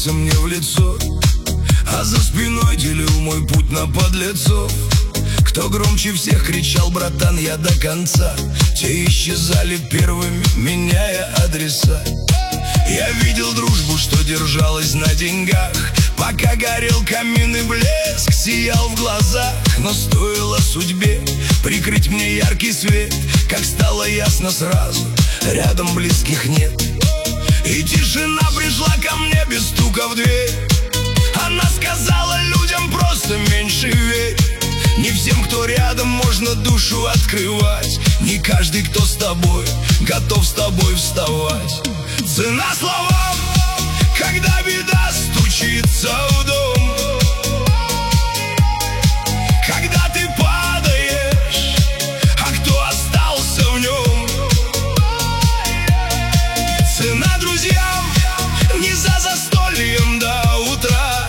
смеялся мне в лицо, а за спиной делил мой путь на подлецов. Кто громче всех кричал: братан, я до конца. Те исчезали первыми, меняя адреса. Я видел дружбу, что держалась на деньгах, пока горел камин и блеск сиял в глазах. Но стоило судьбе прикрыть мне яркий свет, как стало ясно сразу: рядом близких нет. И тишина пришла ко мне без стука в дверь. Она сказала людям: просто меньше верь. Не всем, кто рядом, можно душу открывать. Не каждый, кто с тобой, готов с тобой вставать. Цена словам, когда беда стучится в дом, когда ты падаешь, а кто остался в нем. Цена друзьям не за застольем до утра,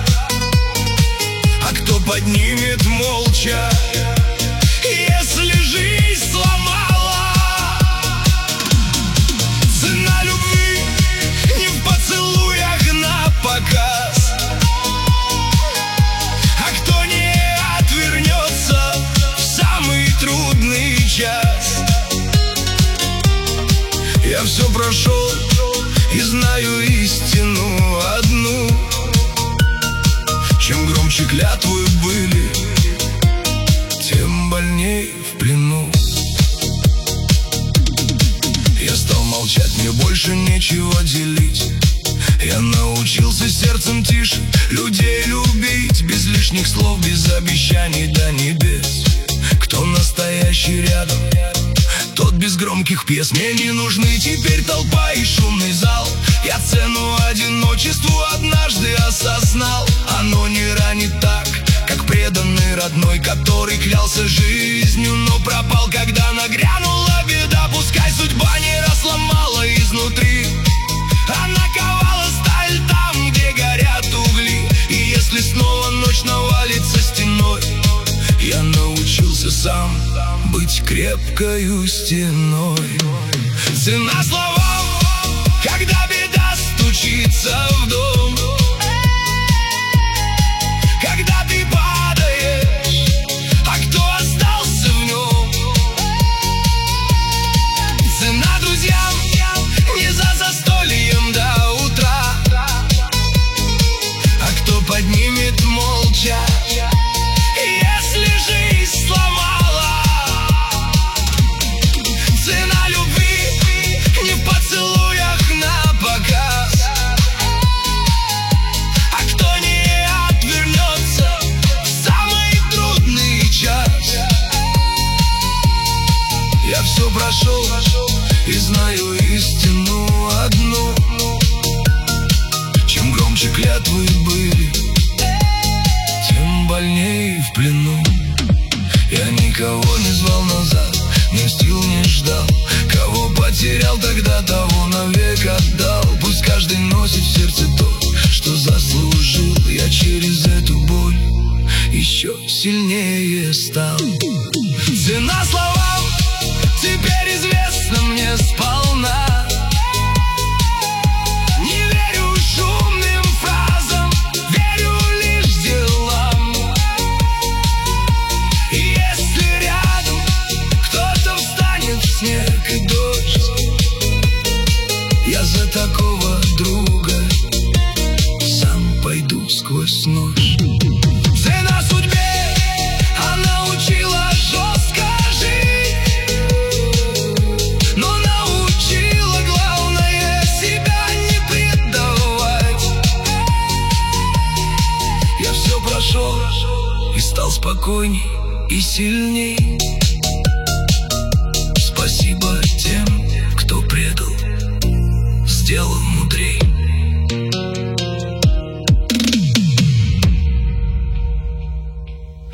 а кто поднимет молча, если жизнь сломала. Цена любви не в поцелуях на показ, а кто не отвернется в самый трудный час. Я все прошел и знаю истину одну: чем громче клятвы были, тем больней в плену. Я стал молчать, мне больше нечего делить. Я научился сердцем тише людей любить, без лишних слов, без обещаний до небес. Кто настоящий рядом, тот без громких пьес. Мне не нужны теперь толпа и шумный зал. Я цену одиночеству однажды осознал. Оно не ранит так, как преданный родной, который клялся жизнью, но пропал, когда нагрянула беда. Пускай судьба не разломала изнутри, она ковала сталь там, где горят угли. И если снова ночь навалится стеной, я научился сам быть крепкою стеной. Цена словам, когда беда стучится в дом, когда ты падаешь, а кто остался в нем. Цена друзьям не за застольем до утра, а кто поднимет молча, если жизнь сломала. Цена любви не в поцелуях на показ, а кто не отвернется в самый трудный час. Я все прошел и знаю истину одну: чем громче клятвы были, тем больней в плену. Я никого не звал назад, не мстил, не ждал. Кого потерял тогда, того навек отдал. Пусть каждый носит в сердце то, что заслужил. Я через эту боль еще сильнее стал. Цена словам теперь известна мне сполна. Не верю шумным фразам, верю лишь делам. И если рядом кто-то встанет в снег и дождь, я за такого друга сам пойду сквозь ночь. Цена судьбе, она учила жестко жить, но научила, главное, себя не предавать. Я все прошел и стал спокойней и сильней. Спасибо тем, кто предал, сделал